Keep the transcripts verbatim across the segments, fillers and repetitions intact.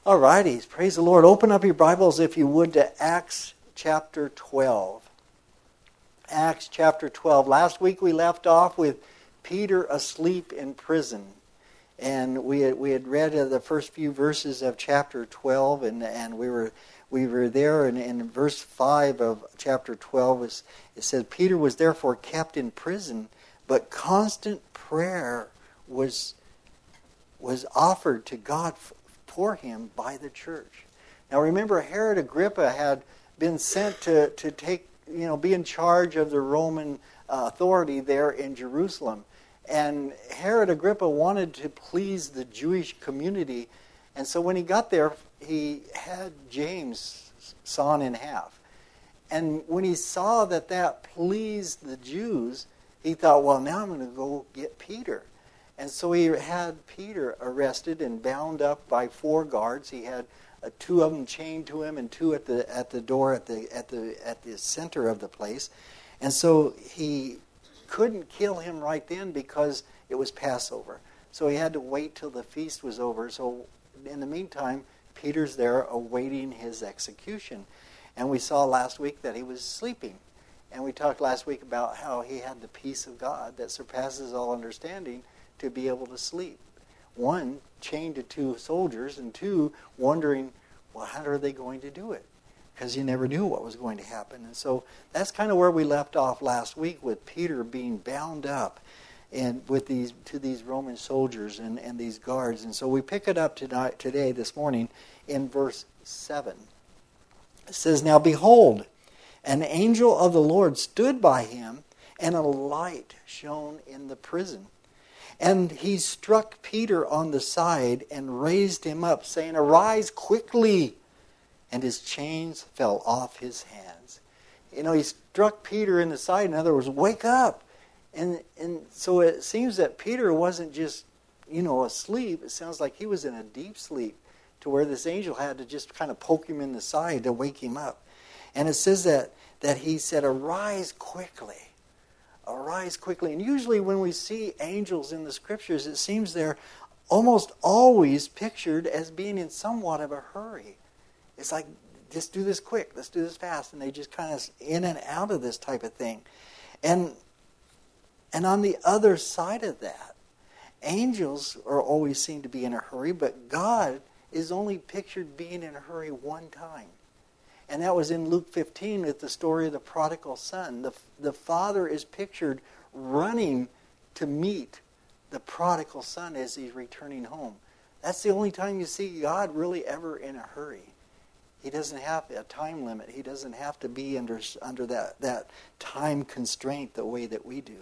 All righty, praise the Lord. Open up your Bibles, if you would, to Acts chapter twelve. Acts chapter twelve. Last week we left off with Peter asleep in prison. And we had, we had read uh, the first few verses of chapter twelve, and, and we were we were there, and in verse five of chapter twelve, it says, Peter was therefore kept in prison, but constant prayer was, was offered to God for him by the church. Now remember, Herod Agrippa had been sent to, to take, you know, be in charge of the Roman uh, authority there in Jerusalem. And Herod Agrippa wanted to please the Jewish community. And so when he got there, he had James sawn in half. And when he saw that that pleased the Jews, he thought, well, now I'm going to go get Peter. And so he had Peter arrested and bound up by four guards. He had uh, two of them chained to him and two at the at the door at the at the at the center of the place. And so he couldn't kill him right then because it was Passover. So he had to wait till the feast was over. So in the meantime, Peter's there awaiting his execution. And we saw last week that he was sleeping. And we talked last week about how he had the peace of God that surpasses all understanding to be able to sleep. One, chained to two soldiers, and two, wondering, well, how are they going to do it? Because you never knew what was going to happen. And so that's kind of where we left off last week, with Peter being bound up and with these to these Roman soldiers and, and these guards. And so we pick it up tonight, today, this morning, in verse seven. It says, Now behold, an angel of the Lord stood by him, and a light shone in the prison. And he struck Peter on the side and raised him up, saying, Arise quickly! And his chains fell off his hands. You know, he struck Peter in the side. In other words, wake up. And and so it seems that Peter wasn't just, you know, asleep. It sounds like he was in a deep sleep, to where this angel had to just kind of poke him in the side to wake him up. And it says that, that he said, Arise quickly. Arise quickly. And usually when we see angels in the scriptures, it seems they're almost always pictured as being in somewhat of a hurry. It's like, just do this quick, let's do this fast. And they just kind of in and out of this type of thing. And, and on the other side of that, angels are always seen to be in a hurry, but God is only pictured being in a hurry one time. And that was in Luke fifteen with the story of the prodigal son. The, the father is pictured running to meet the prodigal son as he's returning home. That's the only time you see God really ever in a hurry. He doesn't have a time limit. He doesn't have to be under, under that, that time constraint the way that we do.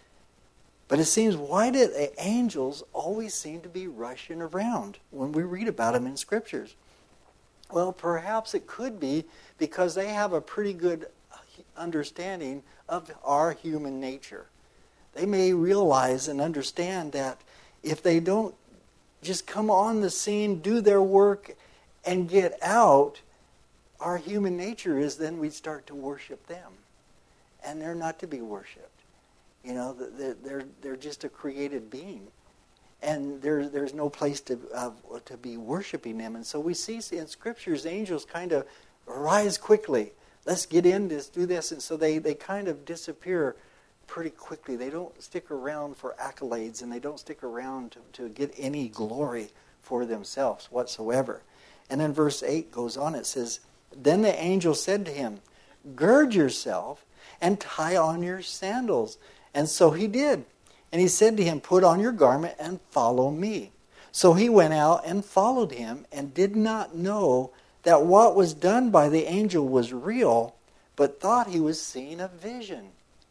But it seems, why did angels always seem to be rushing around when we read about them in scriptures? Well, perhaps it could be because they have a pretty good understanding of our human nature. They may realize and understand that if they don't just come on the scene, do their work, and get out, our human nature is then we start to worship them. And they're not to be worshipped. You know, they're, they're, they're just a created being. And there, there's no place to uh, to be worshiping them. And so we see in scriptures, angels kind of arise quickly. Let's get in this, do this. And so they, they kind of disappear pretty quickly. They don't stick around for accolades, and they don't stick around to, to get any glory for themselves whatsoever. And then verse eight goes on. It says, Then the angel said to him, Gird yourself and tie on your sandals. And so he did. And he said to him, Put on your garment and follow me. So he went out and followed him, and did not know that what was done by the angel was real, but thought he was seeing a vision.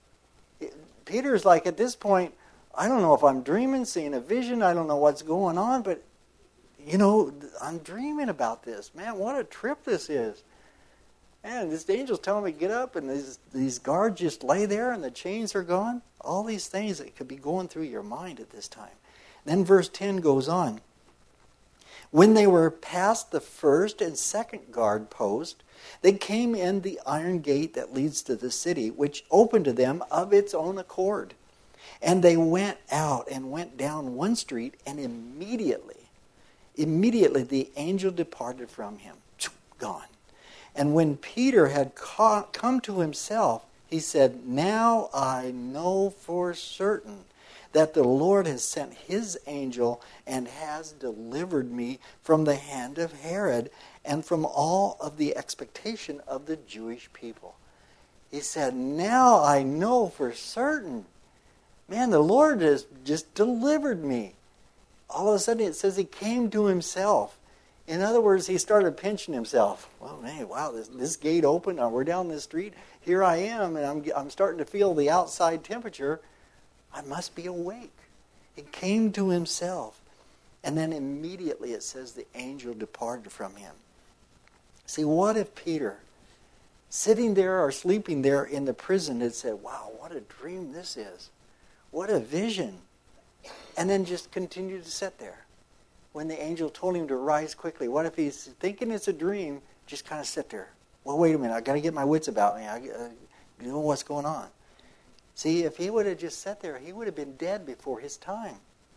Peter's like, at this point, I don't know if I'm dreaming, seeing a vision, I don't know what's going on, but, you know, I'm dreaming about this. Man, what a trip this is. Man, this angel's telling me to get up, and these, these guards just lay there, and the chains are gone. All these things that could be going through your mind at this time. Then verse ten goes on. When they were past the first and second guard post, they came in the iron gate that leads to the city, which opened to them of its own accord. And they went out and went down one street, and immediately, Immediately the angel departed from him. Gone. And when Peter had come to himself, he said, "Now I know for certain that the Lord has sent his angel and has delivered me from the hand of Herod and from all of the expectation of the Jewish people." He said, "Now I know for certain. Man, the Lord has just delivered me." All of a sudden it says he came to himself. In other words, he started pinching himself. Well, man, wow, this, this gate opened. We're down this street. Here I am, and I'm, I'm starting to feel the outside temperature. I must be awake. He came to himself. And then immediately it says the angel departed from him. See, what if Peter, sitting there or sleeping there in the prison, had said, "Wow, what a dream this is. What a vision." And then just continued to sit there. When the angel told him to rise quickly, what if he's thinking it's a dream, just kind of sit there? Well, wait a minute, I've got to get my wits about me. I uh, know what's going on. See, if he would have just sat there, he would have been dead before his time.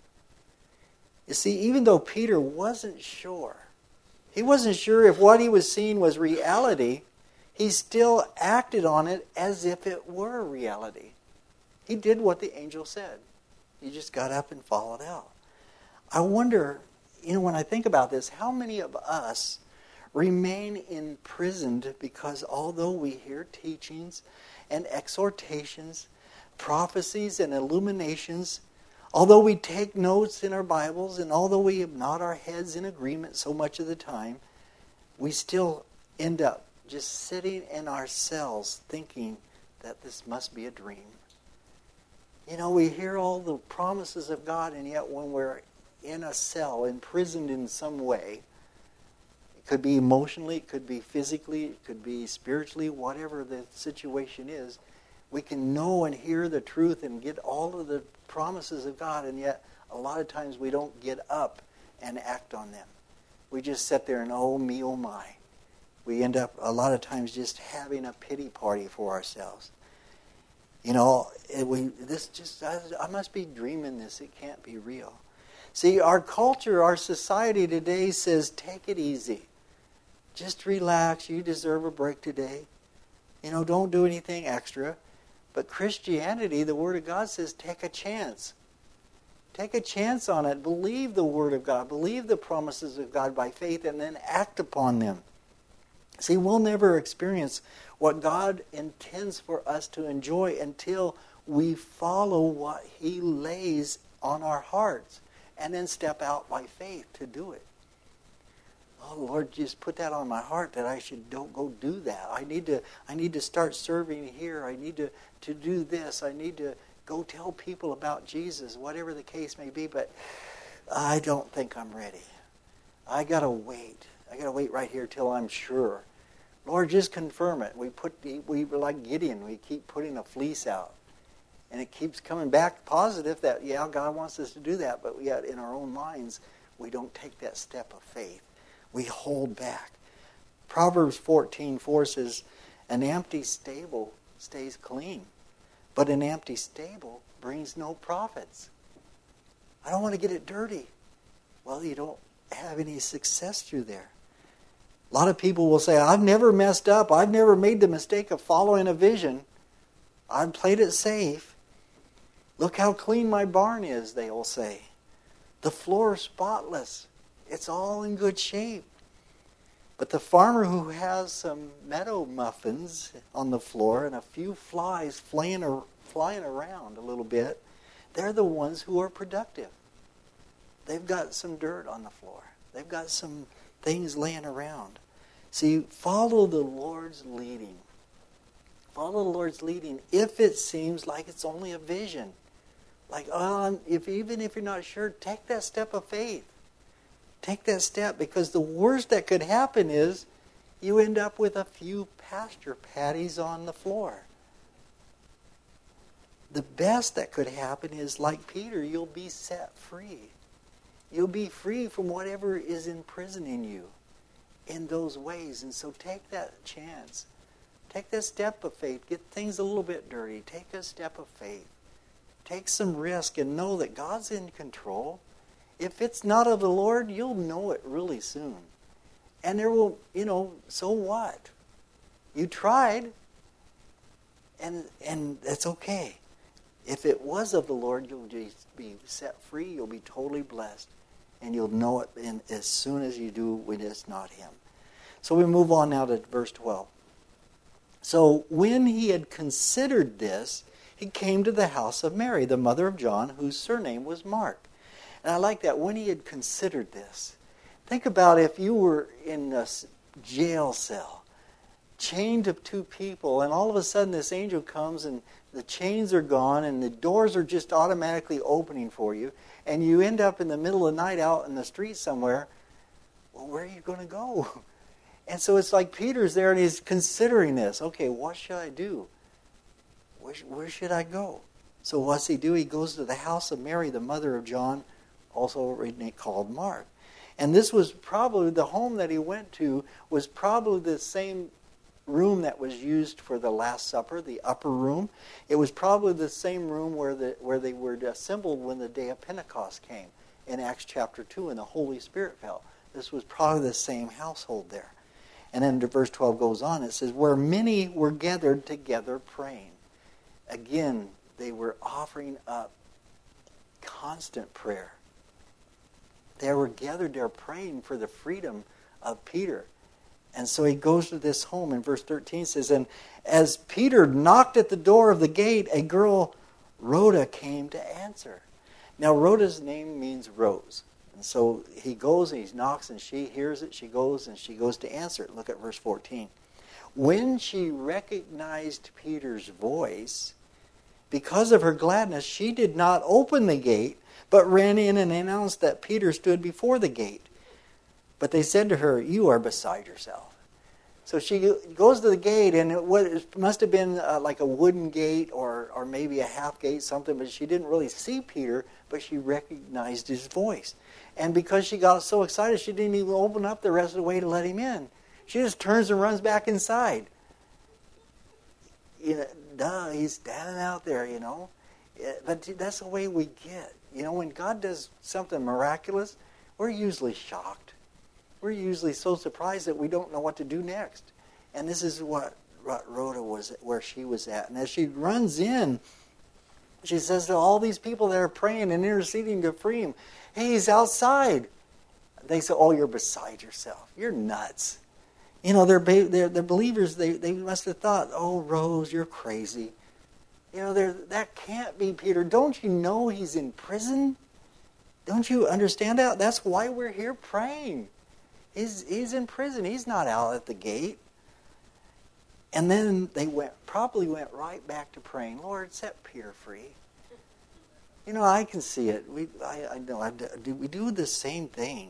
You see, even though Peter wasn't sure, he wasn't sure if what he was seeing was reality, he still acted on it as if it were reality. He did what the angel said. He just got up and followed out. I wonder, you know, when I think about this, how many of us remain imprisoned because although we hear teachings and exhortations, prophecies and illuminations, although we take notes in our Bibles and although we nod our heads in agreement so much of the time, we still end up just sitting in our cells thinking that this must be a dream. You know, we hear all the promises of God, and yet when we're in a cell, imprisoned in some way, it could be emotionally, it could be physically, it could be spiritually, whatever the situation is, we can know and hear the truth and get all of the promises of God, and yet a lot of times we don't get up and act on them. We just sit there and, oh me, oh my. We end up a lot of times just having a pity party for ourselves. You know, it, we this just I, I must be dreaming this. It can't be real. See, our culture, our society today says, take it easy. Just relax. You deserve a break today. You know, don't do anything extra. But Christianity, the Word of God says, take a chance. Take a chance on it. Believe the Word of God. Believe the promises of God by faith and then act upon them. See, we'll never experience what God intends for us to enjoy until we follow what He lays on our hearts and then step out by faith to do it. Oh, Lord, just put that on my heart that I should don't go do that. I need to I need to start serving here. I need to, to do this. I need to go tell people about Jesus, whatever the case may be, but I don't think I'm ready. I got to wait. I got to wait right here till I'm sure. Lord, just confirm it. We put we were like Gideon. We keep putting a fleece out. And it keeps coming back positive that, yeah, God wants us to do that, but yet in our own minds, we don't take that step of faith. We hold back. Proverbs fourteen four says, an empty stable stays clean, but an empty stable brings no profits. I don't want to get it dirty. Well, you don't have any success through there. A lot of people will say, I've never messed up. I've never made the mistake of following a vision. I've played it safe. Look how clean my barn is, they will say. The floor is spotless. It's all in good shape. But the farmer who has some meadow muffins on the floor and a few flies flying, or, flying around a little bit, they're the ones who are productive. They've got some dirt on the floor. They've got some things laying around. See, follow the Lord's leading. Follow the Lord's leading if it seems like it's only a vision. Like, oh, if even if you're not sure, take that step of faith. Take that step, because the worst that could happen is you end up with a few pasture patties on the floor. The best that could happen is, like Peter, you'll be set free. You'll be free from whatever is imprisoning you in those ways. And so take that chance. Take that step of faith. Get things a little bit dirty. Take a step of faith. Take some risk and know that God's in control. If it's not of the Lord, you'll know it really soon. And there will, you know, so what? You tried, and and that's okay. If it was of the Lord, you'll just be set free, you'll be totally blessed, and you'll know it in, as soon as you do when it's not Him. So we move on now to verse twelve. So when he had considered this, he came to the house of Mary, the mother of John, whose surname was Mark. And I like that, when he had considered this. Think about if you were in a jail cell, chained to two people, and all of a sudden this angel comes and the chains are gone and the doors are just automatically opening for you, and you end up in the middle of the night out in the street somewhere. Well, where are you going to go? And so it's like Peter's there and he's considering this. Okay, what should I do? Where, where should I go? So what's he do? He goes to the house of Mary, the mother of John, also called Mark. And this was probably, the home that he went to was probably the same room that was used for the Last Supper, the upper room. It was probably the same room where the where they were assembled when the day of Pentecost came in Acts chapter two and the Holy Spirit fell. This was probably the same household there. And then verse twelve goes on, it says, where many were gathered together praying. Again, they were offering up constant prayer. They were gathered there praying for the freedom of Peter. And so he goes to this home, and verse thirteen says, and as Peter knocked at the door of the gate, a girl, Rhoda, came to answer. Now, Rhoda's name means rose. And so he goes and he knocks, and she hears it. She goes and she goes to answer it. Look at verse fourteen. When she recognized Peter's voice, because of her gladness, she did not open the gate, but ran in and announced that Peter stood before the gate. But they said to her, you are beside yourself. So she goes to the gate, and it must have been uh, like a wooden gate or, or maybe a half gate, something, but she didn't really see Peter, but she recognized his voice. And because she got so excited, she didn't even open up the rest of the way to let him in. She just turns and runs back inside. You know, duh, he's standing out there, you know. But that's the way we get. You know, when God does something miraculous, we're usually shocked. We're usually so surprised that we don't know what to do next. And this is what Rhoda was, where she was at. And as she runs in, she says to all these people that are praying and interceding to free him, hey, he's outside. They say, oh, you're beside yourself. You're nuts. You know, they're, they're, they're believers. They, they must have thought, oh, Rose, you're crazy. You know, that can't be Peter. Don't you know he's in prison? Don't you understand that? That's why we're here praying. He's, he's in prison. He's not out at the gate. And then they went, probably went right back to praying, Lord, set Peter free. You know, I can see it. We, I, I know, I do, we do the same thing.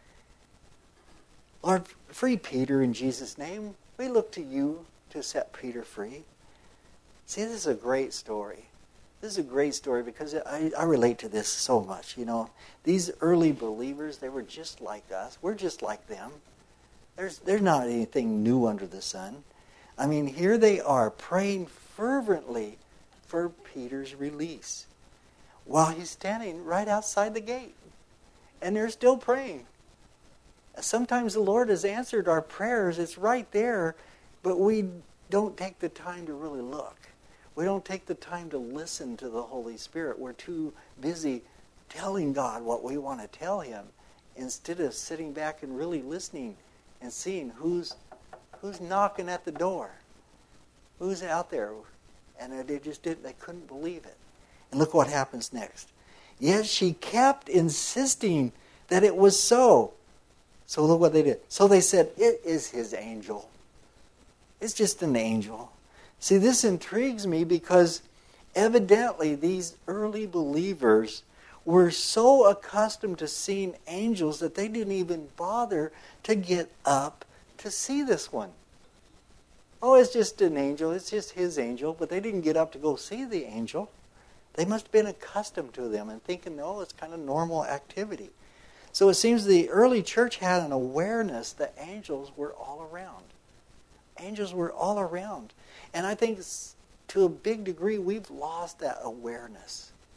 Lord, free Peter in Jesus' name. We look to you to set Peter free. See, this is a great story. This is a great story because I, I relate to this so much. You know, these early believers, they were just like us. We're just like them. There's, there's not anything new under the sun. I mean, here they are praying fervently for Peter's release while he's standing right outside the gate. And they're still praying. Sometimes the Lord has answered our prayers. It's right there, but we don't take the time to really look. We don't take the time to listen to the Holy Spirit. We're too busy telling God what we want to tell Him instead of sitting back and really listening and seeing who's who's knocking at the door, who's out there. And they just didn't, they couldn't believe it. And look what happens next. Yet she kept insisting that it was so. So look what they did. So they said, it is his angel. It's just an angel. See, this intrigues me because evidently these early believers were so accustomed to seeing angels that they didn't even bother to get up to see this one. Oh, it's just an angel. It's just his angel. But they didn't get up to go see the angel. They must have been accustomed to them and thinking, no, it's kind of normal activity. So it seems the early church had an awareness that angels were all around. Angels were all around. And I think to a big degree we've lost that awareness.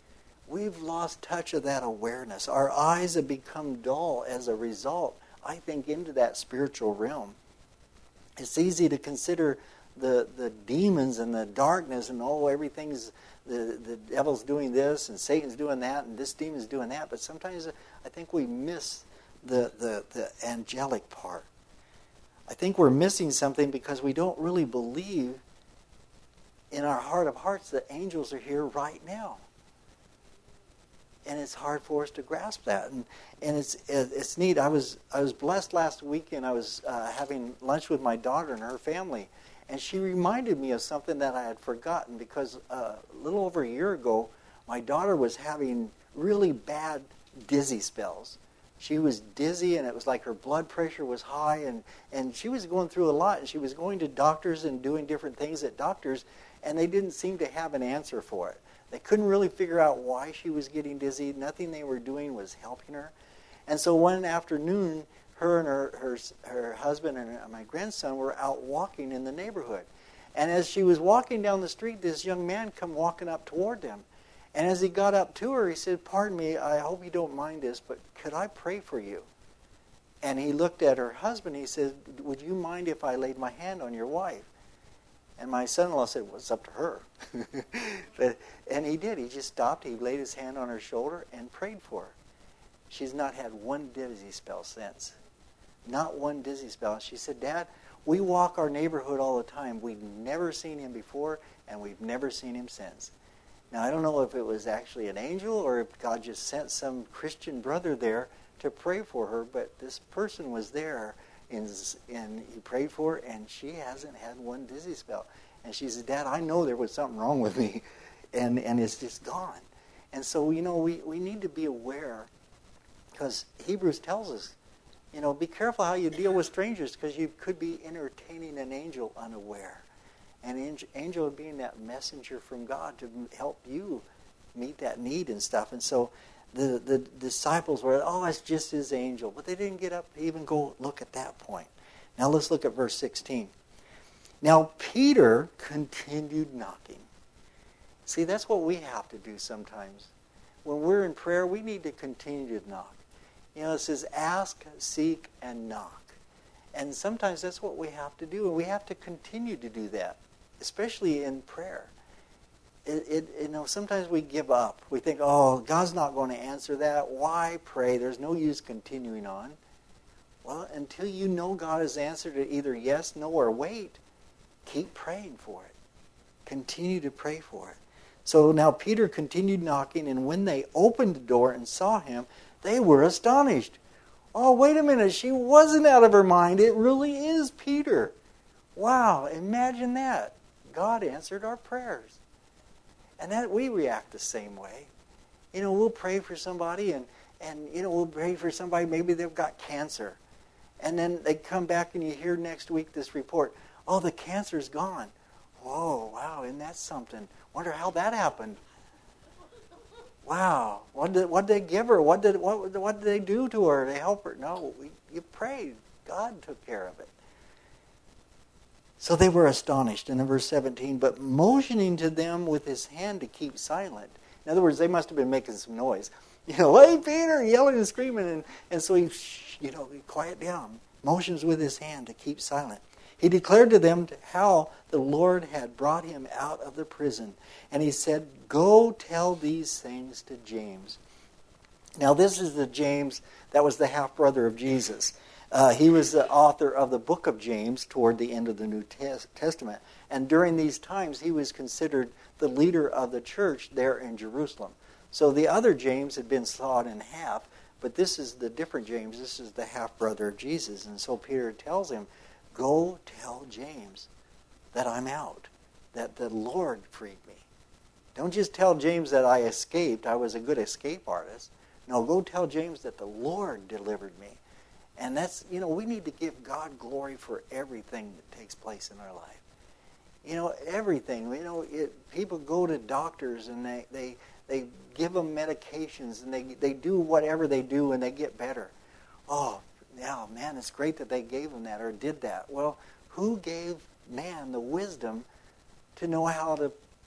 we've lost touch of that awareness. Our eyes have become dull as a result, I think, into that spiritual realm. It's easy to consider the, the demons and the darkness and, oh, everything's, the, the devil's doing this and Satan's doing that and this demon's doing that. But sometimes I think we miss the, the, the angelic part. I think we're missing something because we don't really believe in our heart of hearts that angels are here right now. And it's hard for us to grasp that. And and it's it's neat. I was I was blessed last weekend. I was uh, having lunch with my daughter and her family. And she reminded me of something that I had forgotten because uh, a little over a year ago, my daughter was having really bad dizzy spells. She was dizzy, and it was like her blood pressure was high, and, and she was going through a lot, and she was going to doctors and doing different things at doctors, and they didn't seem to have an answer for it. They couldn't really figure out why she was getting dizzy. Nothing they were doing was helping her. And so one afternoon, her and her, her, her husband and my grandson were out walking in the neighborhood. And as she was walking down the street, this young man come walking up toward them. And as he got up to her, he said, "Pardon me, I hope you don't mind this, but could I pray for you?" And he looked at her husband. He said, "Would you mind if I laid my hand on your wife?" And my son-in-law said, "Well, it's up to her." but, and he did. He just stopped. He laid his hand on her shoulder and prayed for her. She's not had one dizzy spell since. Not one dizzy spell. She said, "Dad, we walk our neighborhood all the time. We've never seen him before, and we've never seen him since." Now, I don't know if it was actually an angel or if God just sent some Christian brother there to pray for her, but this person was there, and, and he prayed for her, and she hasn't had one dizzy spell. And she said, "Dad, I know there was something wrong with me, and, and it's just gone." And so, you know, we, we need to be aware, because Hebrews tells us, you know, be careful how you deal with strangers, because you could be entertaining an angel unaware. And angel being that messenger from God to help you meet that need and stuff. And so the, the disciples were, "Oh, it's just his angel." But they didn't get up to even go look at that point. Now let's look at verse sixteen. "Now Peter continued knocking." See, that's what we have to do sometimes. When we're in prayer, we need to continue to knock. You know, it says ask, seek, and knock. And sometimes that's what we have to do. And we have to continue to do that, especially in prayer. It, it, you know, sometimes we give up. We think, "Oh, God's not going to answer that. Why pray? There's no use continuing on." Well, until you know God has answered it either yes, no, or wait, keep praying for it. Continue to pray for it. So now Peter continued knocking, and when they opened the door and saw him, they were astonished. "Oh, wait a minute, she wasn't out of her mind. It really is Peter." Wow, imagine that. God answered our prayers. And that we react the same way. You know, we'll pray for somebody, and, and you know, we'll pray for somebody, maybe they've got cancer. And then they come back and you hear next week this report, "Oh, the cancer's gone." Whoa, wow, isn't that something? Wonder how that happened. Wow, what did what did they give her? What did what what did they do to her to help her? No, we, you prayed. God took care of it. So they were astonished. And in verse seventeen, "But motioning to them with his hand to keep silent." In other words, they must have been making some noise. You know, "Hey, Peter," yelling and screaming, and, and so he, you know, he quiet down. Motions with his hand to keep silent. He declared to them how the Lord had brought him out of the prison. And he said, "Go tell these things to James." Now this is the James that was the half-brother of Jesus. Uh, he was the author of the book of James toward the end of the New Testament. And during these times, he was considered the leader of the church there in Jerusalem. So the other James had been sawed in half, but this is the different James. This is the half-brother of Jesus. And so Peter tells him, "Go tell James that I'm out, that the Lord freed me. Don't just tell James that I escaped. I was a good escape artist. No, go tell James that the Lord delivered me." And that's, you know, we need to give God glory for everything that takes place in our life. You know, everything. You know, it, people go to doctors and they, they, they give them medications and they, they do whatever they do and they get better. Oh, yeah, man, it's great that they gave them that or did that. Well, who gave man the wisdom to know how to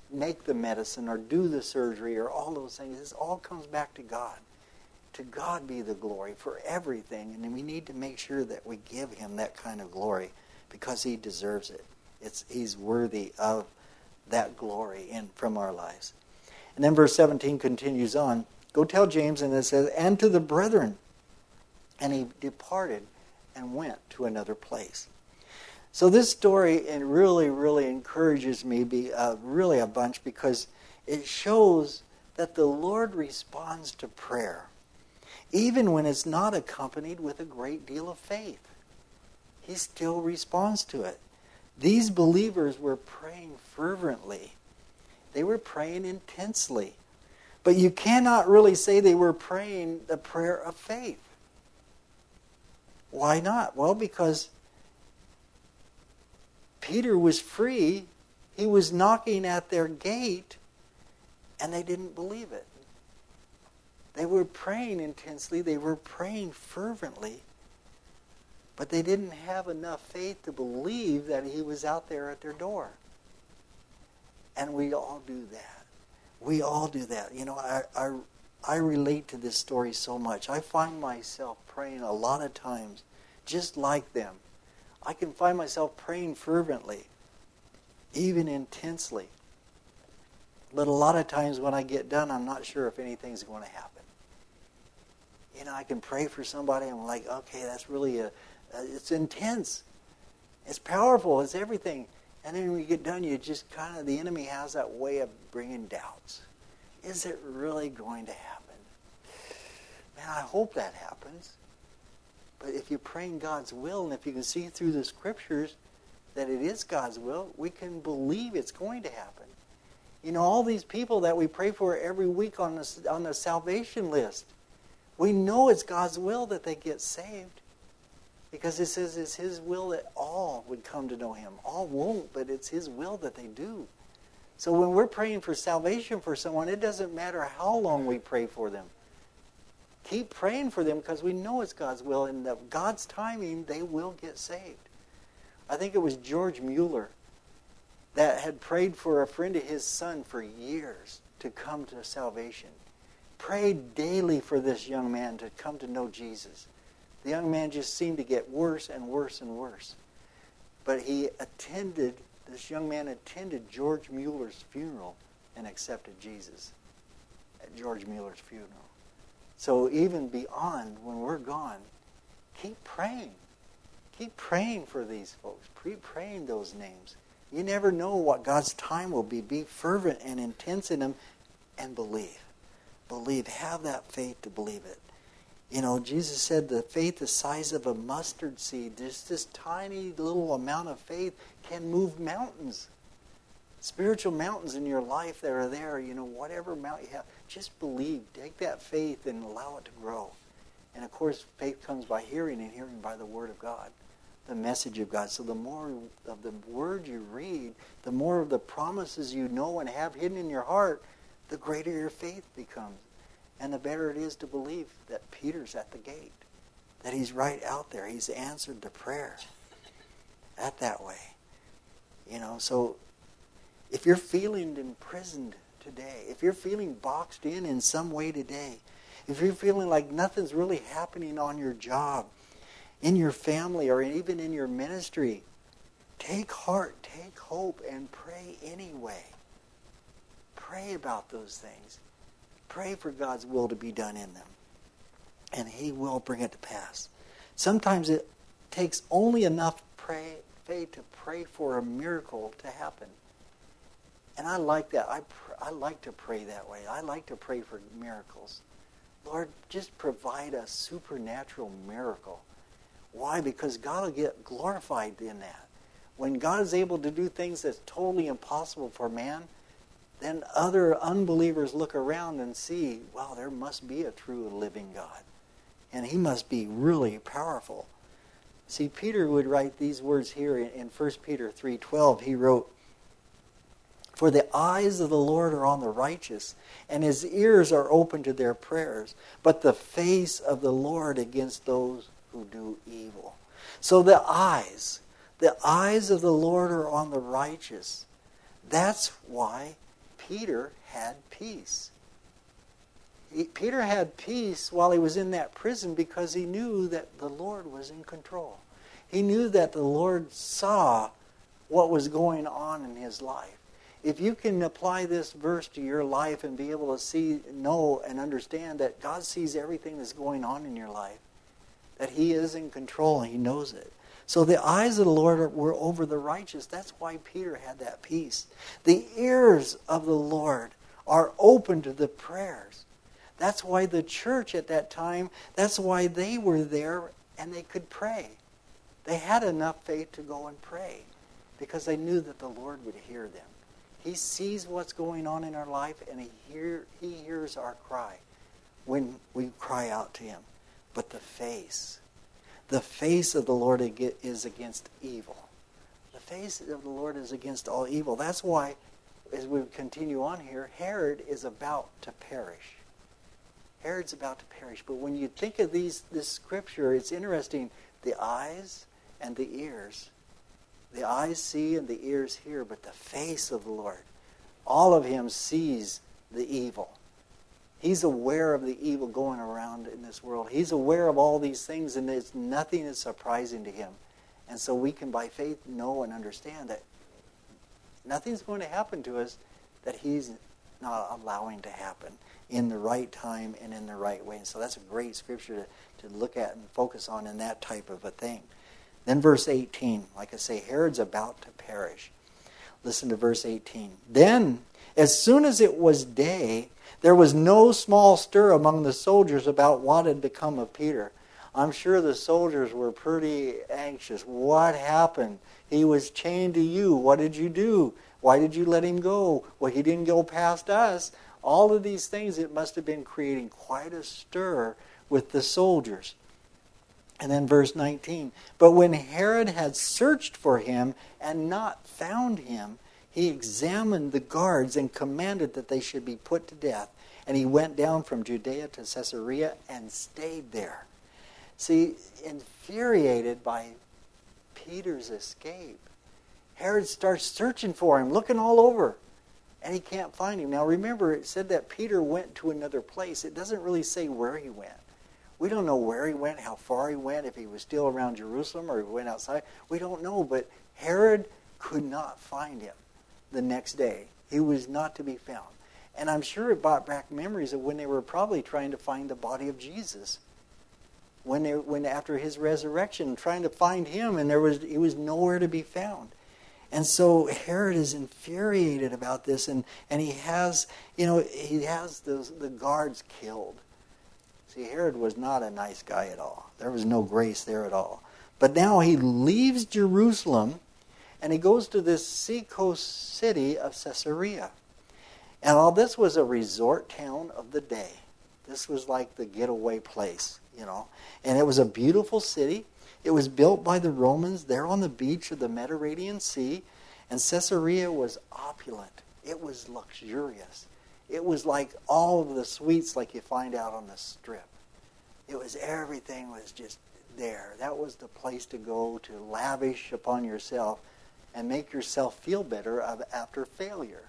make the medicine or do the surgery or all those things. This all comes back to God. To God be the glory for everything. And we need to make sure that we give him that kind of glory because he deserves it. It's, he's worthy of that glory in from our lives. And then verse seventeen continues on. Go tell James, and it says, and to the brethren. And he departed and went to another place. So this story it really, really encourages me be uh, really a bunch because it shows that the Lord responds to prayer, even when it's not accompanied with a great deal of faith. He still responds to it. These believers were praying fervently. They were praying intensely. But you cannot really say they were praying the prayer of faith. Why not? Well, because Peter was free. He was knocking at their gate, and they didn't believe it. They were praying intensely. They were praying fervently. But they didn't have enough faith to believe that he was out there at their door. And we all do that. We all do that. You know, I, I, I relate to this story so much. I find myself praying a lot of times just like them. I can find myself praying fervently, even intensely. But a lot of times when I get done, I'm not sure if anything's going to happen. You know, I can pray for somebody, and I'm like, okay, that's really a, a it's intense. It's powerful. It's everything. And then when you get done, you just kind of, the enemy has that way of bringing doubts. Is it really going to happen? Man, I hope that happens. But if you're praying God's will, and if you can see through the scriptures that it is God's will, we can believe it's going to happen. You know, all these people that we pray for every week on the, on the salvation list, we know it's God's will that they get saved. Because it says it's his will that all would come to know him. All won't, but it's his will that they do. So when we're praying for salvation for someone, it doesn't matter how long we pray for them. Keep praying for them because we know it's God's will. And that God's timing, they will get saved. I think it was George Mueller that had prayed for a friend of his son for years to come to salvation. Prayed daily for this young man to come to know Jesus. The young man just seemed to get worse and worse and worse. But he attended, this young man attended George Mueller's funeral and accepted Jesus at George Mueller's funeral. So even beyond, when we're gone, keep praying. Keep praying for these folks. Keep praying those names. You never know what God's time will be. Be fervent and intense in them and believe. Believe. Have that faith to believe it. You know, Jesus said the faith the size of a mustard seed, just this tiny little amount of faith can move mountains. Spiritual mountains in your life that are there, you know, whatever amount you have, just believe. Take that faith and allow it to grow. And of course, faith comes by hearing, and hearing by the Word of God, the message of God. So the more of the Word you read, the more of the promises you know and have hidden in your heart, the greater your faith becomes. And the better it is to believe that Peter's at the gate, that he's right out there. He's answered the prayer. That that way. You know, so if you're feeling imprisoned today, if you're feeling boxed in in some way today, if you're feeling like nothing's really happening on your job, in your family, or even in your ministry, take heart, take hope, and pray anyway. Pray about those things. Pray for God's will to be done in them. And he will bring it to pass. Sometimes it takes only enough pray, faith to pray for a miracle to happen. And I like that. I, pr- I like to pray that way. I like to pray for miracles. Lord, just provide a supernatural miracle. Why? Because God will get glorified in that. When God is able to do things that's totally impossible for man, then other unbelievers look around and see, wow, there must be a true living God. And he must be really powerful. See, Peter would write these words here in First Peter three twelve. He wrote, "For the eyes of the Lord are on the righteous, and his ears are open to their prayers, but the face of the Lord against those who do evil." So the eyes, the eyes of the Lord are on the righteous. That's why Peter had peace. He, Peter had peace while he was in that prison because he knew that the Lord was in control. He knew that the Lord saw what was going on in his life. If you can apply this verse to your life and be able to see, know, and understand that God sees everything that's going on in your life, that he is in control and he knows it. So the eyes of the Lord were over the righteous. That's why Peter had that peace. The ears of the Lord are open to the prayers. That's why the church at that time, that's why they were there and they could pray. They had enough faith to go and pray because they knew that the Lord would hear them. He sees what's going on in our life and he, hear, he hears our cry when we cry out to him. But the face, the face of the Lord is against evil. The face of the Lord is against all evil. That's why, as we continue on here, Herod is about to perish. Herod's about to perish. But when you think of these, this scripture, it's interesting. The eyes and the ears. The eyes see and the ears hear, but the face of the Lord, all of him sees the evil. He's aware of the evil going around in this world. He's aware of all these things, and there's nothing is surprising to him. And so we can, by faith, know and understand that nothing's going to happen to us that he's not allowing to happen in the right time and in the right way. And so that's a great scripture to, to look at and focus on in that type of a thing. Then verse eighteen, like I say, Herod's about to perish. Listen to verse eighteen. Then, as soon as it was day, there was no small stir among the soldiers about what had become of Peter. I'm sure the soldiers were pretty anxious. What happened? He was chained to you. What did you do? Why did you let him go? Well, he didn't go past us. All of these things, it must have been creating quite a stir with the soldiers. And then verse nineteen, but when Herod had searched for him and not found him, he examined the guards and commanded that they should be put to death. And he went down from Judea to Caesarea and stayed there. See, infuriated by Peter's escape, Herod starts searching for him, looking all over, and he can't find him. Now remember, it said that Peter went to another place. It doesn't really say where he went. We don't know where he went, how far he went, if he was still around Jerusalem or he went outside. We don't know, but Herod could not find him the next day. He was not to be found. And I'm sure it brought back memories of when they were probably trying to find the body of Jesus. When they, when after his resurrection, trying to find him, and there was he was nowhere to be found. And so Herod is infuriated about this, and, and he has, you know, he has those, the guards killed. See, Herod was not a nice guy at all. There was no grace there at all. But now he leaves Jerusalem, and he goes to this seacoast city of Caesarea. And all this was a resort town of the day. This was like the getaway place, you know. And it was a beautiful city. It was built by the Romans there on the beach of the Mediterranean Sea. And Caesarea was opulent. It was luxurious. It was like all of the sweets like you find out on the strip. It was, everything was just there. That was the place to go to lavish upon yourself and make yourself feel better after failure.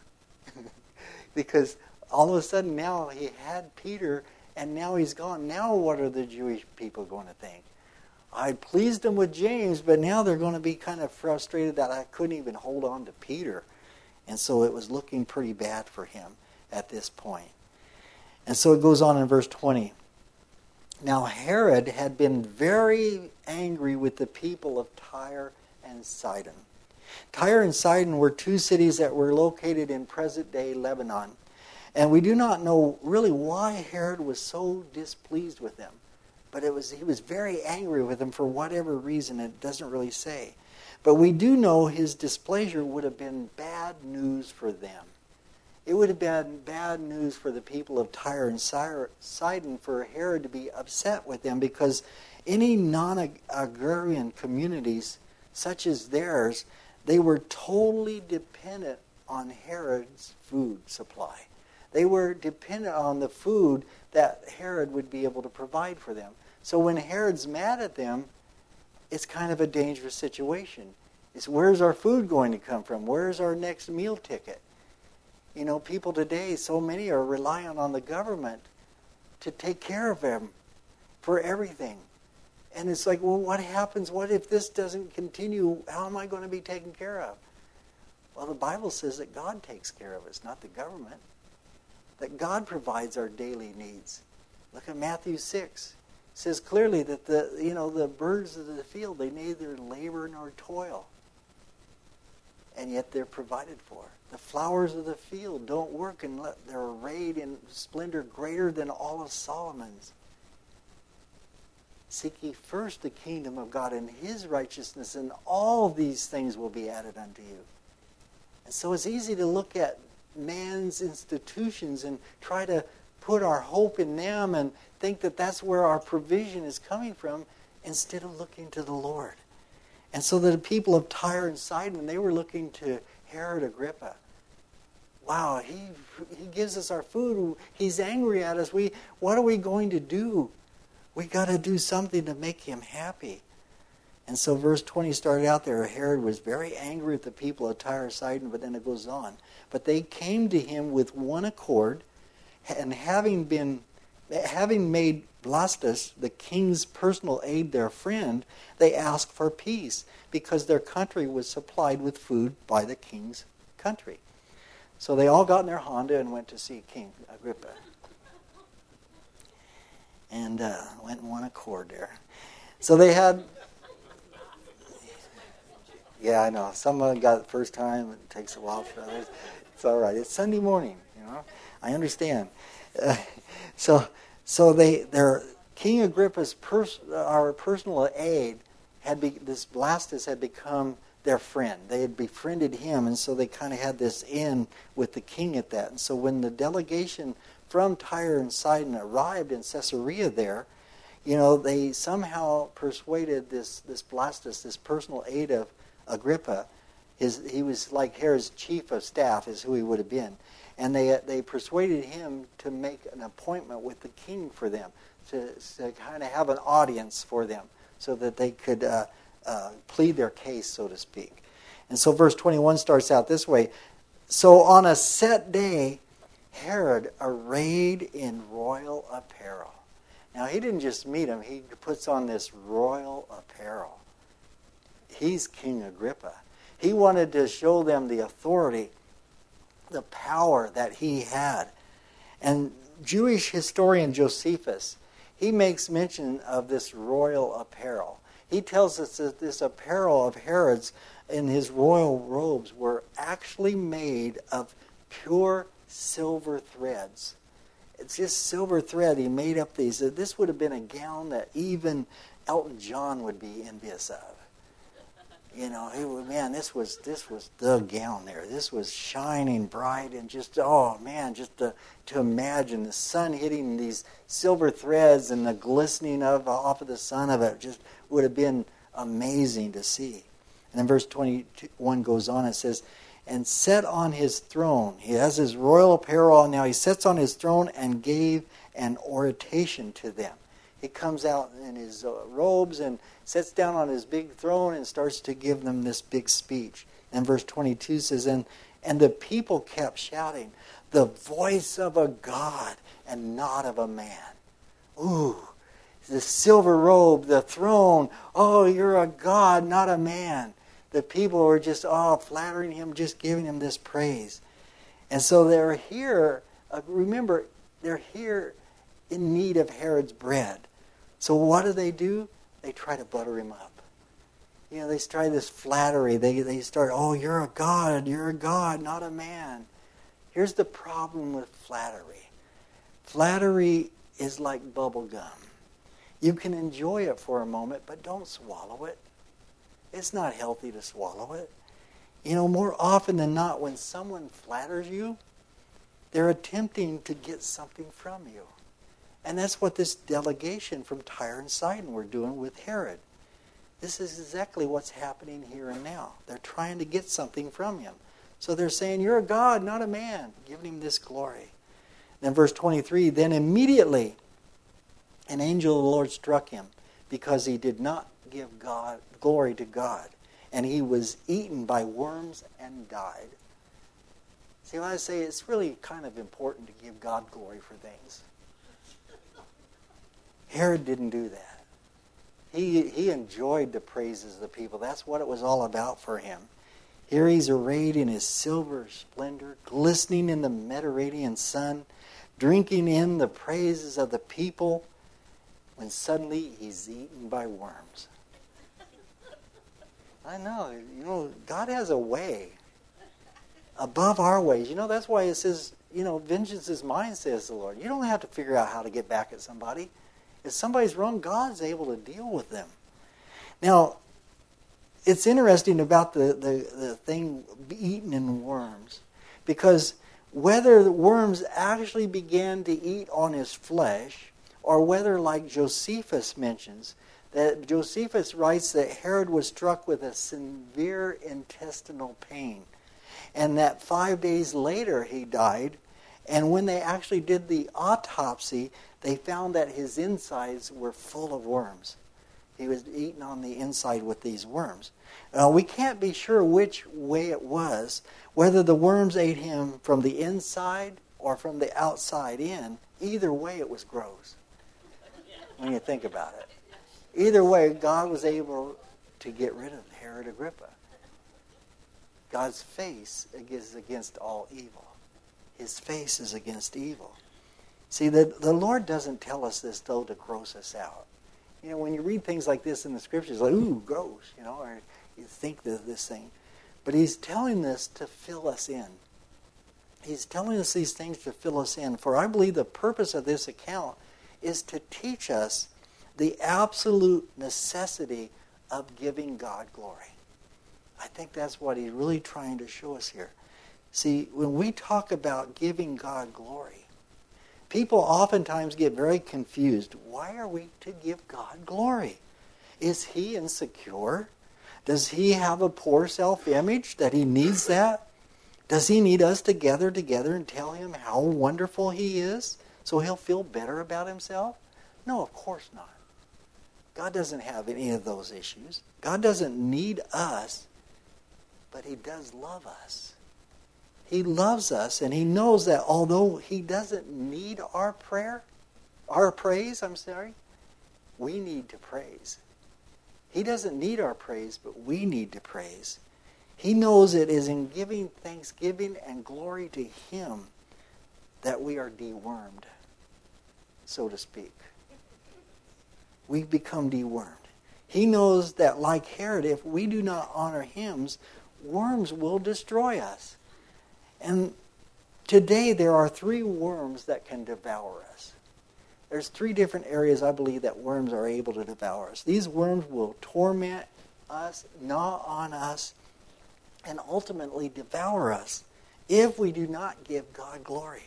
Because all of a sudden now he had Peter and now he's gone. Now what are the Jewish people going to think? I pleased them with James, but now they're going to be kind of frustrated that I couldn't even hold on to Peter. And so it was looking pretty bad for him at this point. And so it goes on in verse twenty. Now Herod had been very angry with the people of Tyre and Sidon. Tyre and Sidon were two cities that were located in present-day Lebanon. And we do not know really why Herod was so displeased with them. But it was he was very angry with them for whatever reason. It doesn't really say. But we do know his displeasure would have been bad news for them. It would have been bad news for the people of Tyre and Sidon for Herod to be upset with them, because any non-agrarian communities such as theirs, they were totally dependent on Herod's food supply. They were dependent on the food that Herod would be able to provide for them. So when Herod's mad at them, it's kind of a dangerous situation. It's, where's our food going to come from? Where's our next meal ticket? You know, people today, so many are relying on the government to take care of them for everything. And it's like, well, what happens? What if this doesn't continue? How am I going to be taken care of? Well, the Bible says that God takes care of us, not the government. That God provides our daily needs. Look at Matthew six. It says clearly that the you know the birds of the field, they neither labor nor toil, and yet they're provided for. The flowers of the field don't work, and they're arrayed in splendor greater than all of Solomon's. Seek ye first the kingdom of God and His righteousness, and all these things will be added unto you. And so it's easy to look at man's institutions and try to put our hope in them and think that that's where our provision is coming from, instead of looking to the Lord. And so the people of Tyre and Sidon, they were looking to Herod Agrippa. Wow, he he gives us our food. He's angry at us. We what are we going to do? We got to do something to make him happy. And so verse twenty started out there. Herod was very angry at the people of Tyre and Sidon, but then it goes on. But they came to him with one accord, and having been having made Blastus, the king's personal aide, their friend, they asked for peace, because their country was supplied with food by the king's country. So they all got in their Honda and went to see King Agrippa. And uh, went in one accord there. So they had... Yeah, I know. Someone got it the first time. It takes a while for others. It's all right. It's Sunday morning, you know. I understand. Uh, so... So they, their King Agrippa's pers- our personal aide had be, this Blastus had become their friend. They had befriended him, and so they kind of had this in with the king at that. And so when the delegation from Tyre and Sidon arrived in Caesarea there, you know, they somehow persuaded this this Blastus, this personal aide of Agrippa. His he was like Herod's chief of staff, is who he would have been. And they they persuaded him to make an appointment with the king for them, to, to kind of have an audience for them, so that they could uh, uh, plead their case, so to speak. And so verse twenty-one starts out this way. So on a set day, Herod, arrayed in royal apparel. Now he didn't just meet him, he puts on this royal apparel. He's King Agrippa. He wanted to show them the authority, the power that he had. And Jewish historian Josephus, he makes mention of this royal apparel. He tells us that this apparel of Herod's in his royal robes were actually made of pure silver threads. It's just silver thread. He made up these. This would have been a gown that even Elton John would be envious of. You know, he was, man, this was this was the gown there. This was shining bright, and just, oh man, just to, to imagine the sun hitting these silver threads and the glistening of off of the sun of it just would have been amazing to see. And then verse twenty-one goes on, it says, and set on his throne. He has his royal apparel on now. He sits on his throne and gave an oration to them. He comes out in his uh, robes and sits down on his big throne and starts to give them this big speech. And verse twenty-two says, and, and the people kept shouting, the voice of a God and not of a man. Ooh, the silver robe, the throne, oh, you're a God, not a man. The people were just, oh, flattering him, just giving him this praise. And so they're here, uh, remember, they're here in need of Herod's bread. So what do they do? They try to butter him up. You know, they try this flattery. They they start, oh, you're a God, you're a God, not a man. Here's the problem with flattery. Flattery is like bubble gum. You can enjoy it for a moment, but don't swallow it. It's not healthy to swallow it. You know, more often than not, when someone flatters you, they're attempting to get something from you. And that's what this delegation from Tyre and Sidon were doing with Herod. This is exactly what's happening here and now. They're trying to get something from him. So they're saying, you're a God, not a man, giving him this glory. Then verse twenty-three, then immediately an angel of the Lord struck him, because he did not give God glory to God. And he was eaten by worms and died. See, when I say it's really kind of important to give God glory for things. Herod didn't do that. He, he enjoyed the praises of the people. That's what it was all about for him. Here he's arrayed in his silver splendor, glistening in the Mediterranean sun, drinking in the praises of the people, when suddenly he's eaten by worms. I know, you know, God has a way above our ways. You know, that's why it says, you know, vengeance is mine, says the Lord. You don't have to figure out how to get back at somebody. If somebody's wrong, God's able to deal with them. Now, it's interesting about the, the, the thing eaten in worms, because whether the worms actually began to eat on his flesh, or whether, like Josephus mentions, that Josephus writes that Herod was struck with a severe intestinal pain, and that five days later he died, and when they actually did the autopsy, they found that his insides were full of worms. He was eaten on the inside with these worms. Now, we can't be sure which way it was, whether the worms ate him from the inside or from the outside in. Either way, it was gross, when you think about it. Either way, God was able to get rid of Herod Agrippa. God's face is against all evil. His face is against evil. See, the, the Lord doesn't tell us this, though, to gross us out. You know, when you read things like this in the Scriptures, like, ooh, gross, you know, or you think that this thing. But he's telling this to fill us in. He's telling us these things to fill us in. For I believe the purpose of this account is to teach us the absolute necessity of giving God glory. I think that's what he's really trying to show us here. See, when we talk about giving God glory, people oftentimes get very confused. Why are we to give God glory? Is he insecure? Does he have a poor self-image that he needs that? Does he need us to gather together and tell him how wonderful he is so he'll feel better about himself? No, of course not. God doesn't have any of those issues. God doesn't need us, but he does love us. He loves us, and he knows that although he doesn't need our prayer, our praise, I'm sorry, we need to praise. He doesn't need our praise, but we need to praise. He knows it is in giving thanksgiving and glory to him that we are dewormed, so to speak. We become dewormed. He knows that, like Herod, if we do not honor hymns, worms will destroy us. And today there are three worms that can devour us. There's three different areas I believe that worms are able to devour us. These worms will torment us, gnaw on us, and ultimately devour us if we do not give God glory.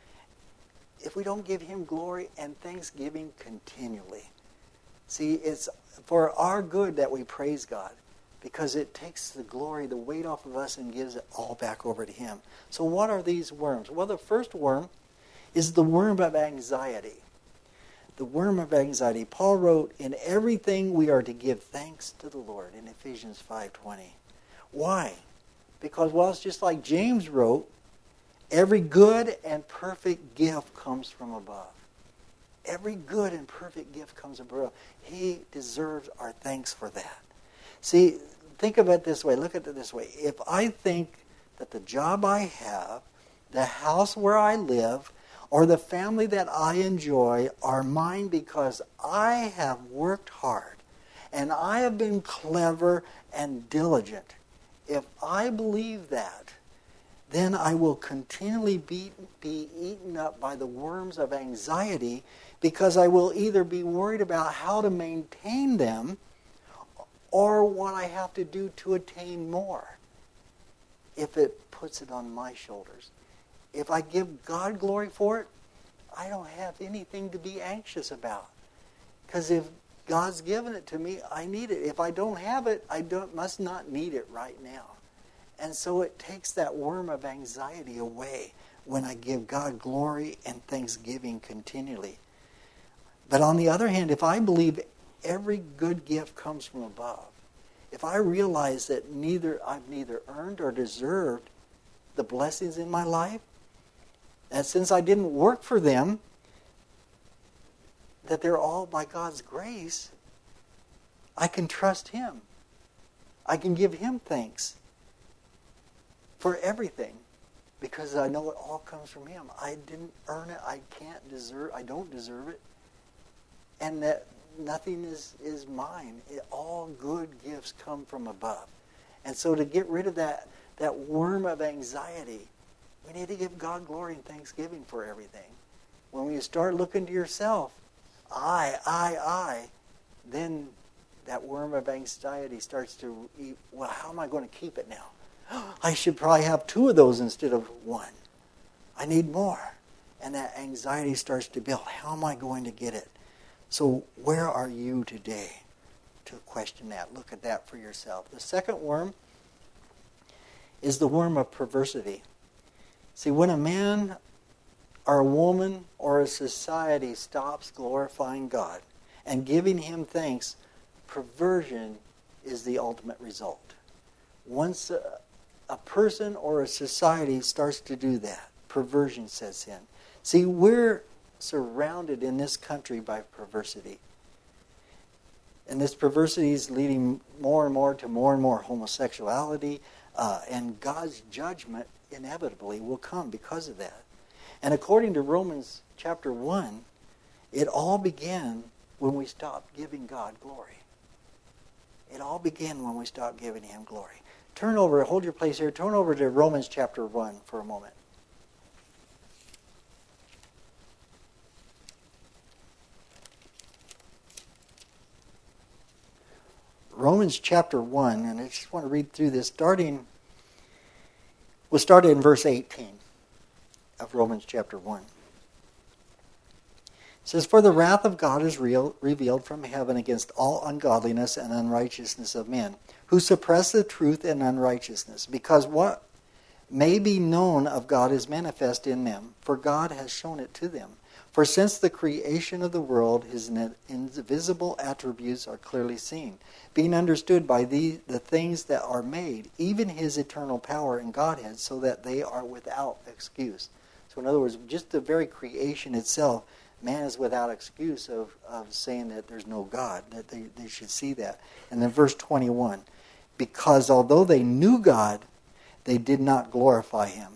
If we don't give him glory and thanksgiving continually. See, it's for our good that we praise God, because it takes the glory, the weight off of us, and gives it all back over to him. So what are these worms? Well, the first worm is the worm of anxiety. The worm of anxiety. Paul wrote, in everything we are to give thanks to the Lord in Ephesians five twenty. Why? Because, well, it's just like James wrote, every good and perfect gift comes from above. Every good and perfect gift comes from above. He deserves our thanks for that. See, think of it this way. Look at it this way. If I think that the job I have, the house where I live, or the family that I enjoy are mine because I have worked hard and I have been clever and diligent, if I believe that, then I will continually be, be eaten up by the worms of anxiety, because I will either be worried about how to maintain them or what I have to do to attain more, if it puts it on my shoulders. If I give God glory for it, I don't have anything to be anxious about. Because if God's given it to me, I need it. If I don't have it, I don't, must not need it right now. And so it takes that worm of anxiety away when I give God glory and thanksgiving continually. But on the other hand, if I believe every good gift comes from above, if I realize that neither I've neither earned or deserved the blessings in my life, that since I didn't work for them, that they're all by God's grace, I can trust Him. I can give Him thanks for everything because I know it all comes from Him. I didn't earn it. I can't deserve I don't deserve it. And that nothing is, is mine. It, all good gifts come from above. And so to get rid of that, that worm of anxiety, we need to give God glory and thanksgiving for everything. When you start looking to yourself, I, I, I, then that worm of anxiety starts to eat, well, how am I going to keep it now? I should probably have two of those instead of one. I need more. And that anxiety starts to build. How am I going to get it? So where are you today to question that? Look at that for yourself. The second worm is the worm of perversity. See, when a man or a woman or a society stops glorifying God and giving Him thanks, perversion is the ultimate result. Once a, a person or a society starts to do that, perversion sets in. See, we're surrounded in this country by perversity. And this perversity is leading more and more to more and more homosexuality, uh, and God's judgment inevitably will come because of that. And according to Romans chapter one, it all began when we stopped giving God glory. It all began when we stopped giving Him glory. Turn over, hold your place here, turn over to Romans chapter one for a moment. Romans chapter one, and I just want to read through this, starting, we'll start in verse eighteen of Romans chapter one. It says, "For the wrath of God is real, revealed from heaven against all ungodliness and unrighteousness of men, who suppress the truth in unrighteousness, because what may be known of God is manifest in them, for God has shown it to them. For since the creation of the world, His invisible attributes are clearly seen, being understood by the, the things that are made, even His eternal power and Godhead, so that they are without excuse." So in other words, just the very creation itself, man is without excuse of, of saying that there's no God, that they, they should see that. And then verse twenty-one, "Because although they knew God, they did not glorify Him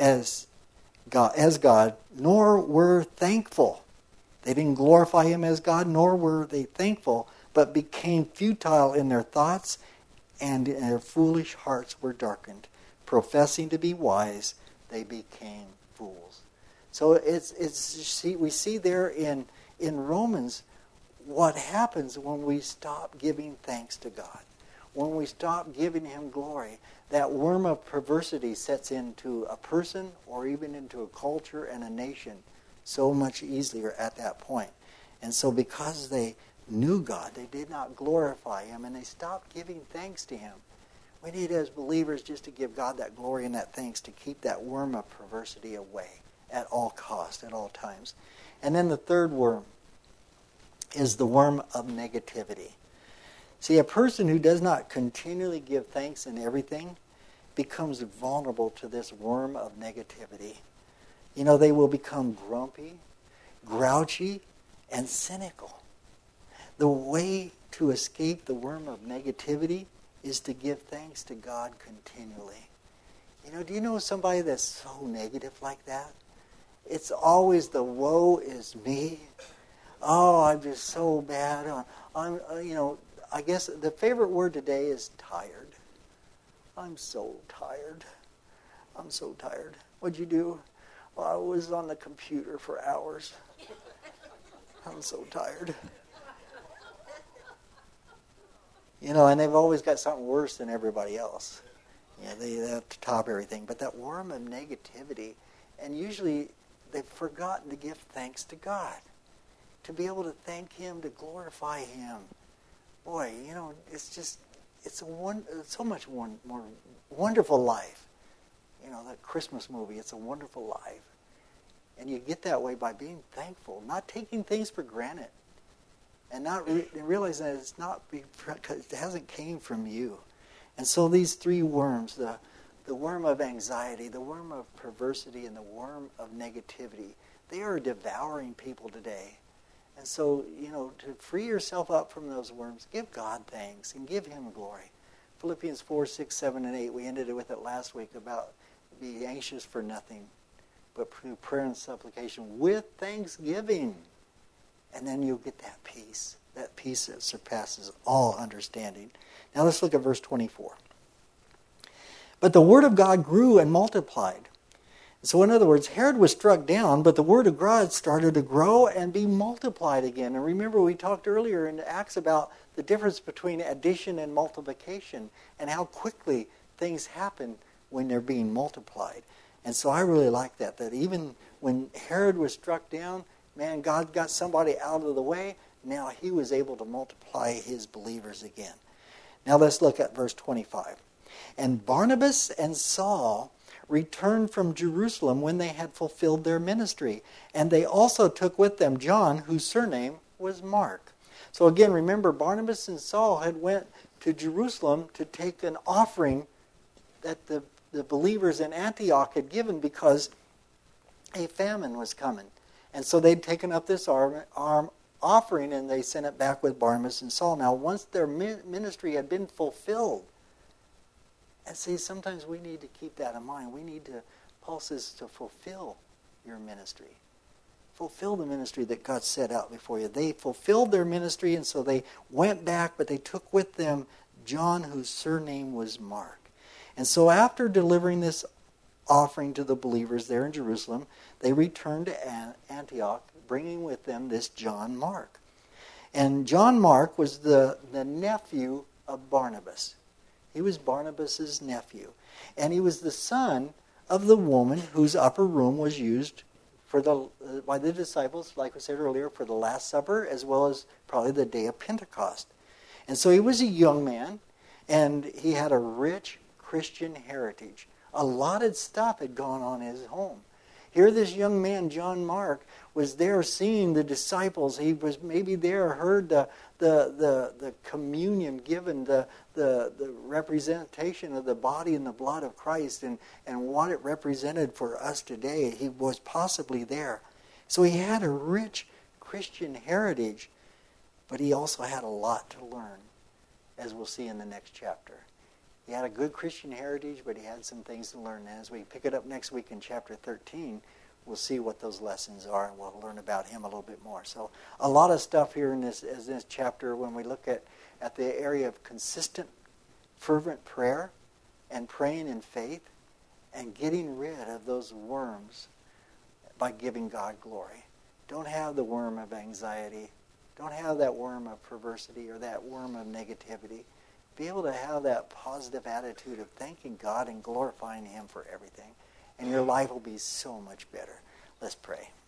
as God, as God, nor were thankful." They didn't glorify Him as God, nor were they thankful, but became futile in their thoughts, and their foolish hearts were darkened. Professing to be wise, they became fools. So it's it's see, we see there in in Romans what happens when we stop giving thanks to God. When we stop giving Him glory, that worm of perversity sets into a person or even into a culture and a nation so much easier at that point. And so because they knew God, they did not glorify Him, and they stopped giving thanks to Him. We need as believers just to give God that glory and that thanks to keep that worm of perversity away at all costs, at all times. And then the third worm is the worm of negativity. See, a person who does not continually give thanks in everything becomes vulnerable to this worm of negativity. You know, they will become grumpy, grouchy, and cynical. The way to escape the worm of negativity is to give thanks to God continually. You know, do you know somebody that's so negative like that? It's always the woe is me. Oh, I'm just so bad. I'm, you know, I guess the favorite word today is tired. I'm so tired. I'm so tired. What'd you do? Well, I was on the computer for hours. I'm so tired. You know, and they've always got something worse than everybody else. Yeah, they, they have to top everything. But that worm of negativity, and usually they've forgotten to give thanks to God. To be able to thank Him, to glorify Him. Boy, you know, it's just, it's a one, it's so much one, more wonderful life. You know, that Christmas movie, It's a Wonderful Life. And you get that way by being thankful, not taking things for granted. And not re- realizing that it's not, because it hasn't came from you. And so these three worms, the the worm of anxiety, the worm of perversity, and the worm of negativity. They are devouring people today. And so, you know, to free yourself up from those worms, give God thanks and give him glory. Philippians four, six, seven, and eight, we ended with it last week about be anxious for nothing, but through prayer and supplication with thanksgiving. And then you'll get that peace, that peace that surpasses all understanding. Now let's look at verse twenty-four. But the word of God grew and multiplied. So in other words, Herod was struck down, but the word of God started to grow and be multiplied again. And remember, we talked earlier in Acts about the difference between addition and multiplication and how quickly things happen when they're being multiplied. And so I really like that, that even when Herod was struck down, man, God got somebody out of the way. Now he was able to multiply his believers again. Now let's look at verse twenty-five. And Barnabas and Saul returned from Jerusalem when they had fulfilled their ministry. And they also took with them John, whose surname was Mark. So again, remember, Barnabas and Saul had went to Jerusalem to take an offering that the, the believers in Antioch had given because a famine was coming. And so they'd taken up this arm, arm offering and they sent it back with Barnabas and Saul. Now, once their ministry had been fulfilled, and see, sometimes we need to keep that in mind. We need to, Paul says, to fulfill your ministry. Fulfill the ministry that God set out before you. They fulfilled their ministry, and so they went back, but they took with them John, whose surname was Mark. And so after delivering this offering to the believers there in Jerusalem, they returned to Antioch, bringing with them this John Mark. And John Mark was the, the nephew of Barnabas. He was Barnabas' nephew. And he was the son of the woman whose upper room was used for the uh, by the disciples, like we said earlier, for the Last Supper, as well as probably the day of Pentecost. And so he was a young man, and he had a rich Christian heritage. A lot of stuff had gone on in his home. Here this young man, John Mark, was there seeing the disciples. He was maybe there, heard the the the, the communion given, the, the the representation of the body and the blood of Christ and, and what it represented for us today. He was possibly there. So he had a rich Christian heritage, but he also had a lot to learn, as we'll see in the next chapter. He had a good Christian heritage, but he had some things to learn. And as we pick it up next week in chapter thirteen, we'll see what those lessons are, and we'll learn about him a little bit more. So a lot of stuff here in this, in this chapter when we look at, at the area of consistent, fervent prayer and praying in faith and getting rid of those worms by giving God glory. Don't have the worm of anxiety. Don't have that worm of perversity or that worm of negativity. Be able to have that positive attitude of thanking God and glorifying him for everything. And your life will be so much better. Let's pray.